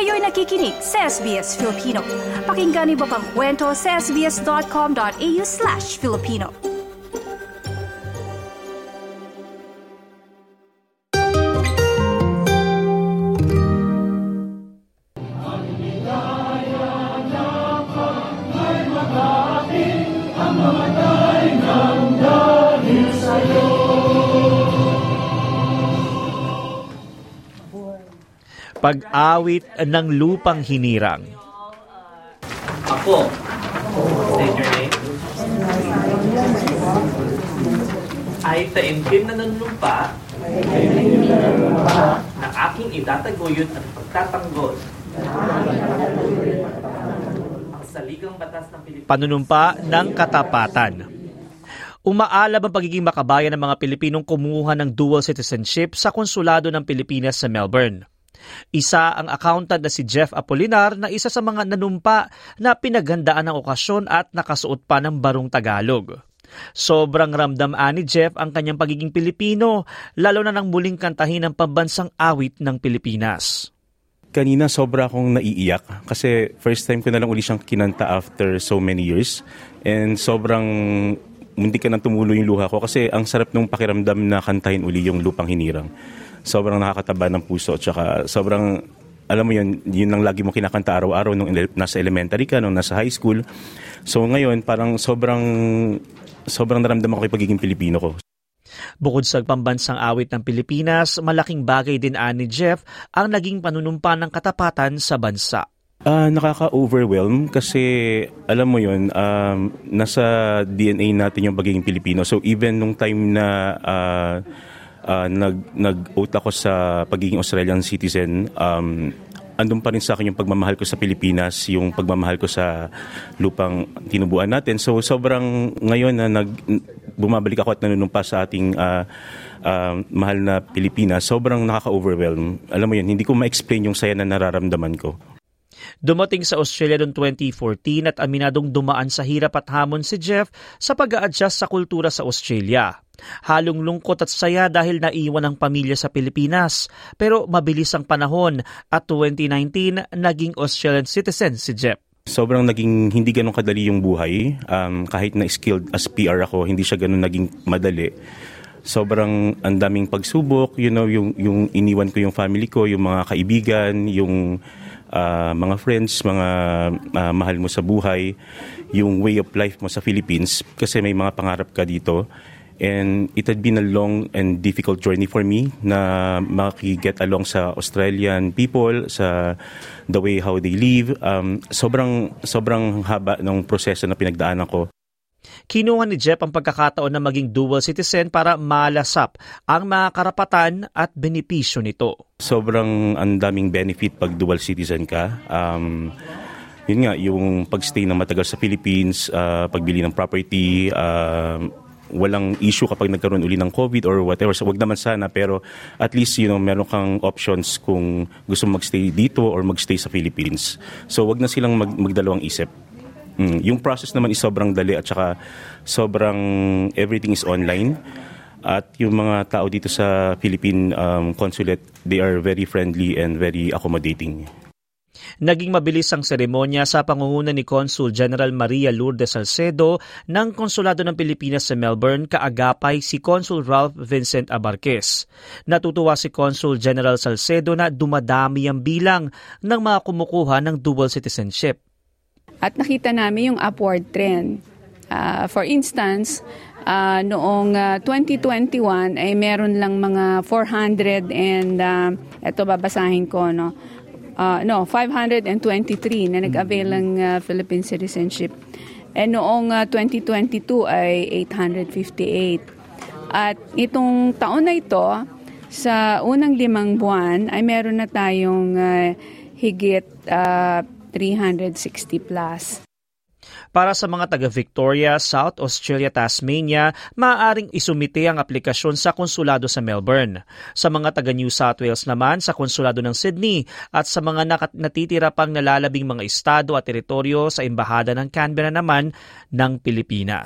Kayo'y nakikinig sa SBS Filipino. Pakinggan niyo pa ang kwento sa sbs.com.au/Filipino. Pag-awit ng lupang hinirang. Ako, state your name. Ay taimtim na ng lupa na aking itataguyod at pagtatanggol. Ang saligang batas ng Pilipinas. Panunumpa ng katapatan. Umaalab ang pagiging makabayan ng mga Pilipinong kumuha ng dual citizenship sa konsulado ng Pilipinas sa Melbourne. Isa ang accountant na si Jeff Apolinar na isa sa mga nanumpa na pinaghandaan ng okasyon at nakasuot pa ng barong Tagalog. Sobrang ramdam ni Jeff ang kanyang pagiging Pilipino, lalo na nang muling kantahin ang pambansang awit ng Pilipinas. Kanina sobra akong naiiyak kasi first time ko na lang uli siyang kinanta after so many years. And sobrang munti ka nang tumulo yung luha ko kasi ang sarap nung pakiramdam na kantahin uli yung Lupang Hinirang. Sobrang nakakataba ng puso at saka sobrang, alam mo yun ang lagi mo kinakanta araw-araw nung nasa elementary ka, nung nasa high school. So ngayon parang sobrang naramdaman ko yung pagiging Pilipino ko. Bukod sa pambansang awit ng Pilipinas, malaking bagay din ni Jeff ang naging panunumpa ng katapatan sa bansa. Nakaka-overwhelm kasi alam mo yun, nasa DNA natin yung pagiging Pilipino. So even nung time na nag-oath ako sa pagiging Australian citizen, andun pa rin sa akin yung pagmamahal ko sa Pilipinas, yung pagmamahal ko sa lupang tinubuan natin. So sobrang ngayon na bumabalik ako at nanunumpa sa ating mahal na Pilipinas, sobrang nakaka-overwhelm. Alam mo yun, hindi ko ma-explain yung saya na nararamdaman ko. Dumating sa Australia noong 2014 at aminadong dumaan sa hirap at hamon si Jeff sa pag-a-adjust sa kultura sa Australia. Halong lungkot at saya dahil naiwan ang pamilya sa Pilipinas. Pero mabilis ang panahon at 2019 naging Australian citizen si Jeff. Sobrang naging hindi ganun kadali yung buhay. Kahit na skilled as PR ako, hindi siya ganun naging madali. Sobrang ang daming pagsubok, yung iniwan ko yung family ko, yung mga kaibigan, yung mga friends, mga mahal mo sa buhay, yung way of life mo sa Philippines kasi may mga pangarap ka dito. And it had been a long and difficult journey for me na maki-get along sa Australian people, sa the way how they live. Sobrang haba ng proseso na pinagdaanan ko. Kinuha ni Jeff ang pagkakataon na maging dual citizen para malasap ang mga karapatan at benepisyo nito. Sobrang ang daming benefit pag dual citizen ka. Yun nga, yung pagstay ng matagal sa Philippines, pagbili ng property, walang issue kapag nagkaroon uli ng COVID or whatever. So wag naman sana, pero at least meron kang options kung gusto magstay dito or magstay sa Philippines. So wag na silang magdalawang isip. Yung process naman is sobrang dali at saka sobrang everything is online. At yung mga tao dito sa Philippine consulate, they are very friendly and very accommodating. Naging mabilis ang seremonya sa pangunguna ni Consul General Maria Lourdes Salcedo ng Konsulado ng Pilipinas sa Melbourne, kaagapay si Consul Ralph Vincent Abarquez. Natutuwa si Consul General Salcedo na dumadami ang bilang ng mga kumukuha ng dual citizenship. At nakita namin yung upward trend. For instance, noong 2021 ay meron lang mga 400 and ito babasahin ko, 523 na nag-avail ng Philippine citizenship. And noong 2022 ay 858. At itong taon na ito, sa unang 5 buwan ay meron na tayong higit 360 plus. Para sa mga taga-Victoria, South Australia, Tasmania, maaaring isumite ang aplikasyon sa konsulado sa Melbourne. Sa mga taga-New South Wales naman, sa konsulado ng Sydney at sa mga natitira pang nalalabing mga estado at teritoryo sa embahada ng Canberra naman ng Pilipinas.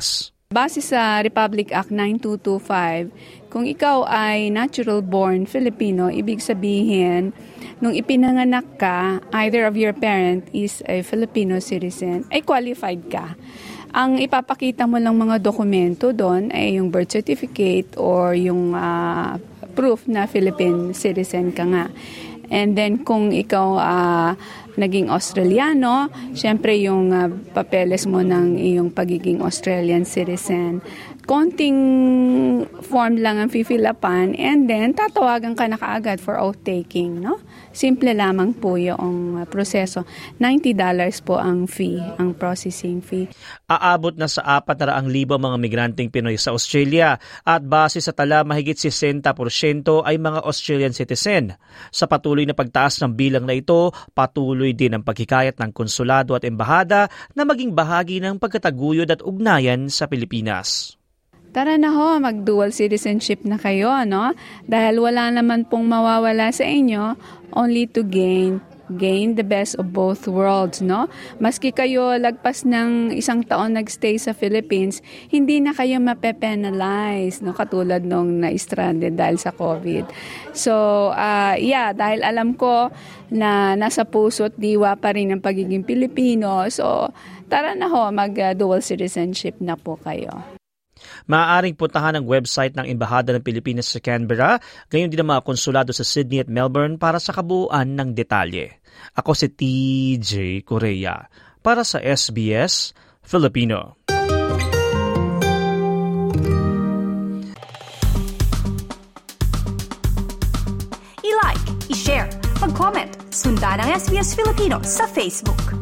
Base sa Republic Act 9225, kung ikaw ay natural-born Filipino, ibig sabihin, nung ipinanganak ka, either of your parent is a Filipino citizen, ay qualified ka. Ang ipapakita mo lang mga dokumento doon ay yung birth certificate or yung proof na Philippine citizen ka nga. And then kung ikaw naging Australiano, syempre yung papeles mo ng iyong pagiging Australian citizen. Konting form lang ang fill-upan and then tatawagan ka na kaagad for oath-taking, no? Simple lamang po yung proseso. $90 po ang fee, ang processing fee. Aabot na sa 400,000 mga migranteng Pinoy sa Australia at base sa tala mahigit 60% ay mga Australian citizen. Sa patuloy na pagtaas ng bilang na ito, patuloy din ang pagkikayat ng konsulado at embahada na maging bahagi ng pagkataguyod at ugnayan sa Pilipinas. Tara na ho, mag-dual citizenship na kayo, no? Dahil wala naman pong mawawala sa inyo, only to gain the best of both worlds, no? Maski kayo lagpas ng 1 taon nagstay sa Philippines, hindi na kayo mape-penalize, no? Katulad nung na-stranded dahil sa COVID. So, dahil alam ko na nasa puso at diwa pa rin ang pagiging Pilipino, so tara na ho, mag-dual citizenship na po kayo. Maaaring puntahan ang website ng Embahada ng Pilipinas sa Canberra, gayon din ang mga konsulado sa Sydney at Melbourne para sa kabuuan ng detalye. Ako si TJ Correa para sa SBS Filipino. I-like, i-share, mag-comment, sundan ang SBS Filipino sa Facebook.